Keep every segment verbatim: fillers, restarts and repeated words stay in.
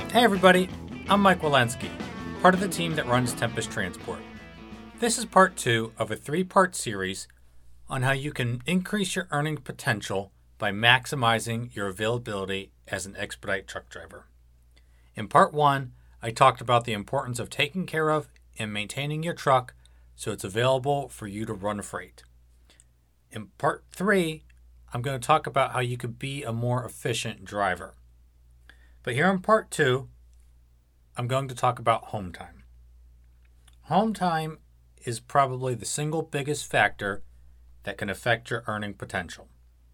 Hey everybody, I'm Mike Walensky, part of the team that runs Tempest Transport. This is part two of a three-part series on how you can increase your earning potential by maximizing your availability as an expedite truck driver. In part one, I talked about the importance of taking care of and maintaining your truck so it's available for you to run freight. In part three, I'm going to talk about how you could be a more efficient driver. But here in part two, I'm going to talk about home time. Home time is probably the single biggest factor that can affect your earning potential.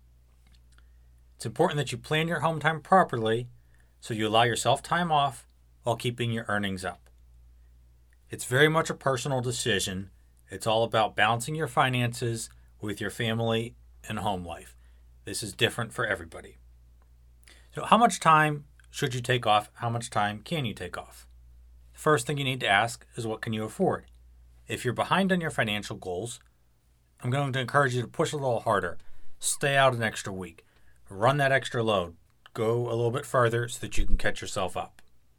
It's important that you plan your home time properly so you allow yourself time off while keeping your earnings up. It's very much a personal decision. It's all about balancing your finances with your family and home life. This is different for everybody. So how much time should you take off? How much time can you take off? The first thing you need to ask is, what can you afford? If you're behind on your financial goals, I'm going to encourage you to push a little harder. Stay out an extra week. Run that extra load. Go a little bit further so that you can catch yourself up.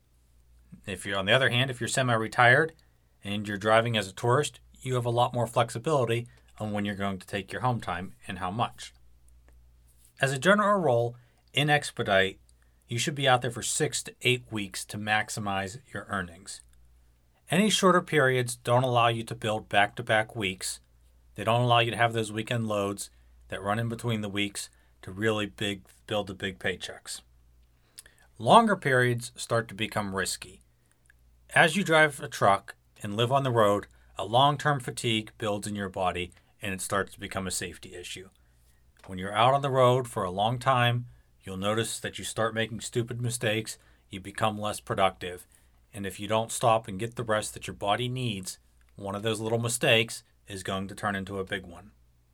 If you're, on the other hand, if you're semi-retired and you're driving as a tourist, you have a lot more flexibility on when you're going to take your home time and how much. As a general rule, in Expedite, you should be out there for six to eight weeks to maximize your earnings. Any shorter periods don't allow you to build back-to-back weeks. They don't allow you to have those weekend loads that run in between the weeks to really big build the big paychecks. Longer periods start to become risky. As you drive a truck and live on the road, a long-term fatigue builds in your body and it starts to become a safety issue. When you're out on the road for a long time, you'll notice that you start making stupid mistakes, you become less productive, and if you don't stop and get the rest that your body needs, one of those little mistakes is going to turn into a big one.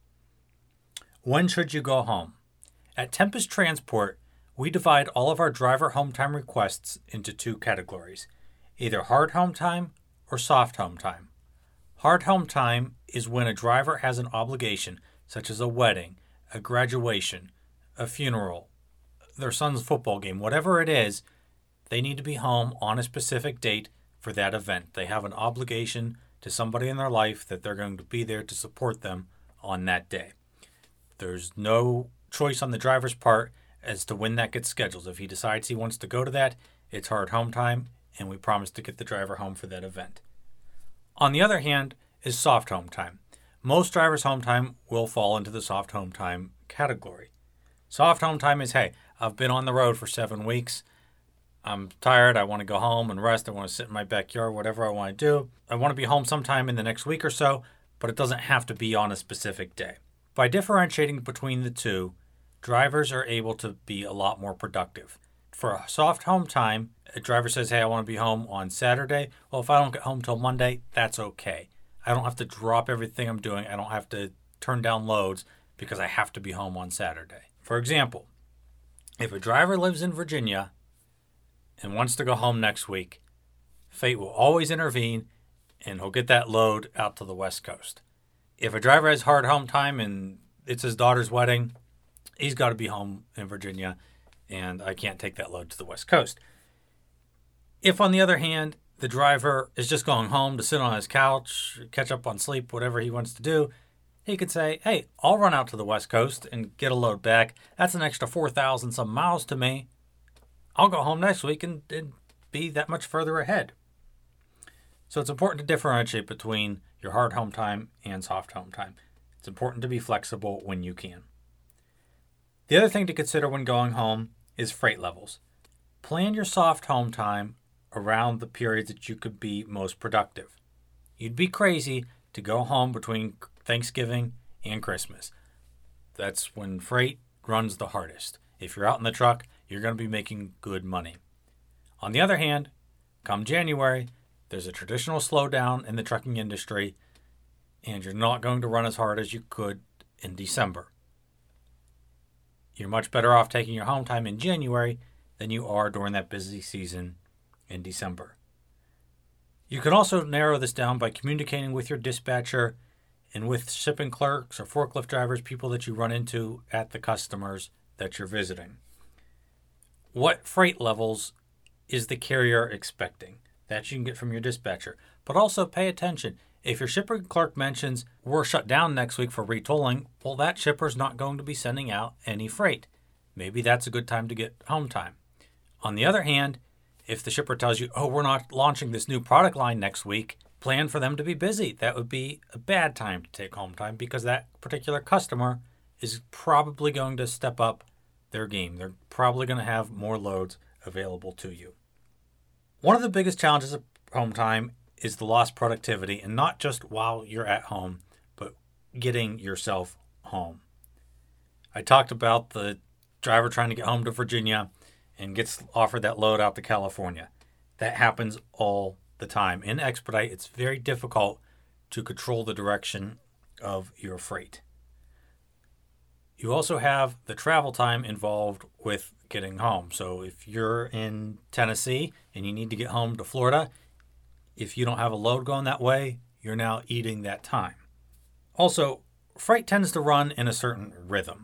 When should you go home? At Tempest Transport, we divide all of our driver home time requests into two categories, either hard home time or soft home time. Hard home time is when a driver has an obligation, such as a wedding, a graduation, a funeral, their son's football game, whatever it is, they need to be home on a specific date for that event. They have an obligation to somebody in their life that they're going to be there to support them on that day. There's no choice on the driver's part as to when that gets scheduled. If he decides he wants to go to that, it's hard home time, and we promise to get the driver home for that event. On the other hand is soft home time. Most drivers' home time will fall into the soft home time category. Soft home time is, hey, I've been on the road for seven weeks. I'm tired. I want to go home and rest. I want to sit in my backyard, whatever I want to do. I want to be home sometime in the next week or so, but it doesn't have to be on a specific day. By differentiating between the two, drivers are able to be a lot more productive. For a soft home time, a driver says, hey, I want to be home on Saturday. Well, if I don't get home till Monday, that's okay. I don't have to drop everything I'm doing. I don't have to turn down loads because I have to be home on Saturday. For example, if a driver lives in Virginia and wants to go home next week, fate will always intervene and he'll get that load out to the West Coast. If a driver has hard home time and it's his daughter's wedding, he's got to be home in Virginia and I can't take that load to the West Coast. If, on the other hand, the driver is just going home to sit on his couch, catch up on sleep, whatever he wants to do, he could say, hey, I'll run out to the West Coast and get a load back. That's an extra four thousand some miles to me. I'll go home next week and, and be that much further ahead. So it's important to differentiate between your hard home time and soft home time. It's important to be flexible when you can. The other thing to consider when going home is freight levels. Plan your soft home time around the periods that you could be most productive. You'd be crazy to go home between Thanksgiving and Christmas. That's when freight runs the hardest. If you're out in the truck, you're going to be making good money. On the other hand, come January, there's a traditional slowdown in the trucking industry, and you're not going to run as hard as you could in December. You're much better off taking your home time in January than you are during that busy season in December. You can also narrow this down by communicating with your dispatcher and with shipping clerks or forklift drivers, people that you run into at the customers that you're visiting. What freight levels is the carrier expecting? That you can get from your dispatcher. But also pay attention. If your shipper clerk mentions we're shut down next week for retolling, well, that shipper's not going to be sending out any freight. Maybe that's a good time to get home time. On the other hand, if the shipper tells you, oh, we're not launching this new product line next week, plan for them to be busy. That would be a bad time to take home time because that particular customer is probably going to step up their game. They're probably going to have more loads available to you. One of the biggest challenges of home time is the lost productivity, and not just while you're at home, but getting yourself home. I talked about the driver trying to get home to Virginia and gets offered that load out to California. That happens all the time. In Expedite, it's very difficult to control the direction of your freight. You also have the travel time involved with getting home. So if you're in Tennessee and you need to get home to Florida, if you don't have a load going that way, you're now eating that time. Also, freight tends to run in a certain rhythm.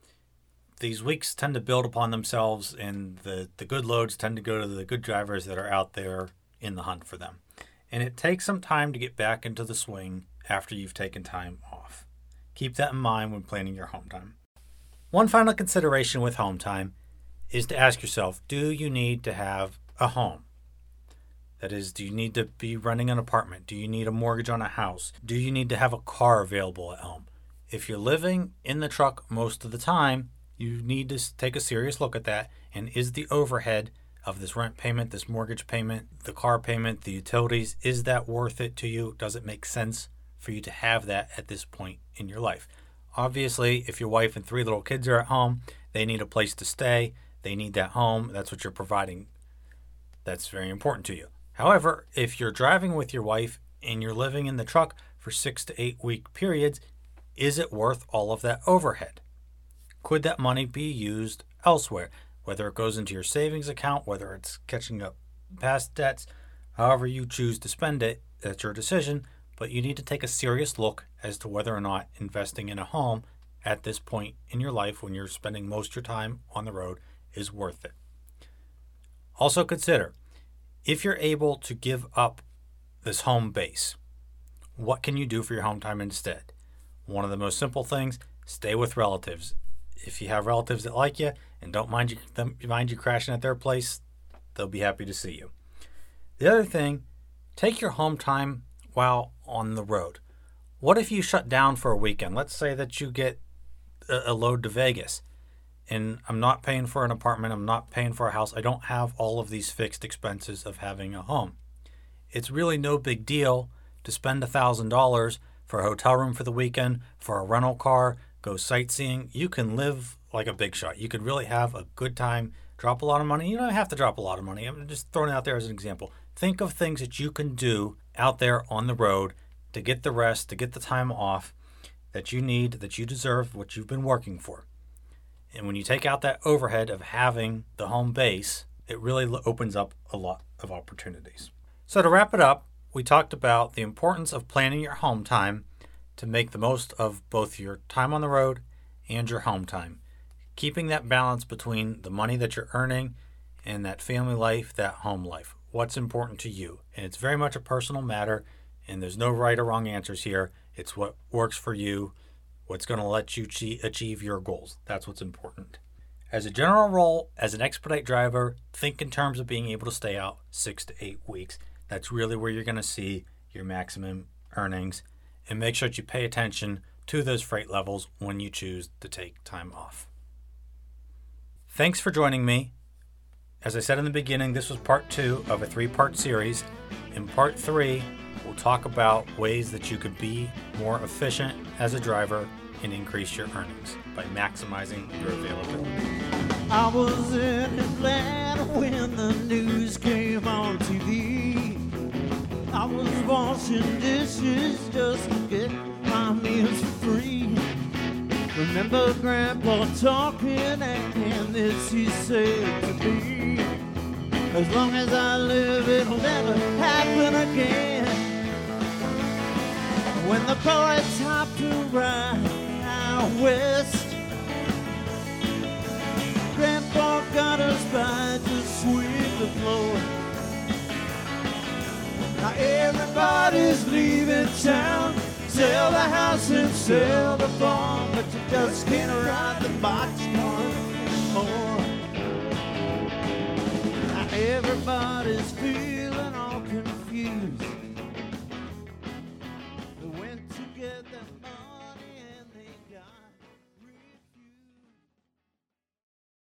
These weeks tend to build upon themselves, and the, the good loads tend to go to the good drivers that are out there in the hunt for them. And it takes some time to get back into the swing after you've taken time off. Keep that in mind when planning your home time. One final consideration with home time is to ask yourself, do you need to have a home? That is, do you need to be renting an apartment? Do you need a mortgage on a house? Do you need to have a car available at home? If you're living in the truck most of the time, you need to take a serious look at that. And is the overhead of this rent payment, this mortgage payment, the car payment, the utilities, is that worth it to you? Does it make sense for you to have that at this point in your life? Obviously, if your wife and three little kids are at home, they need a place to stay. They need that home. That's what you're providing. That's very important to you. However, if you're driving with your wife and you're living in the truck for six to eight week periods, is it worth all of that overhead? Could that money be used elsewhere? Whether it goes into your savings account, whether it's catching up past debts, however you choose to spend it, that's your decision. But you need to take a serious look as to whether or not investing in a home at this point in your life when you're spending most of your time on the road is worth it. Also consider, if you're able to give up this home base, what can you do for your home time instead? One of the most simple things, stay with relatives. If you have relatives that like you and don't mind you, them, mind you crashing at their place, they'll be happy to see you. The other thing, take your home time while on the road. What if you shut down for a weekend? Let's say that you get a, a load to Vegas. And I'm not paying for an apartment. I'm not paying for a house. I don't have all of these fixed expenses of having a home. It's really no big deal to spend one thousand dollars for a hotel room for the weekend, for a rental car, go sightseeing. You can live like a big shot. You could really have a good time, drop a lot of money. You don't have to drop a lot of money. I'm just throwing it out there as an example. Think of things that you can do out there on the road to get the rest, to get the time off that you need, that you deserve, what you've been working for. And when you take out that overhead of having the home base, it really opens up a lot of opportunities. So to wrap it up, we talked about the importance of planning your home time to make the most of both your time on the road and your home time. Keeping that balance between the money that you're earning and that family life, that home life. What's important to you? And it's very much a personal matter, and there's no right or wrong answers here. It's what works for you, what's going to let you achieve your goals. That's what's important. As a general rule, as an Expedite driver, think in terms of being able to stay out six to eight weeks. That's really where you're going to see your maximum earnings. And make sure that you pay attention to those freight levels when you choose to take time off. Thanks for joining me. As I said in the beginning, this was part two of a three-part series. In part three, we'll talk about ways that you could be more efficient as a driver and increase your earnings by maximizing your availability. I was in Atlanta when the news came on T V. I was washing dishes just to get my meals for free. Remember Grandpa talking, and this he said to me: as long as I live, it'll never happen again. When the boys hopped to ride out west, Grandpa got us by to sweep the floor. Now everybody's leaving town. Sell the house and sell the farm, but you just can't ride the boxcar anymore. Now everybody's feeling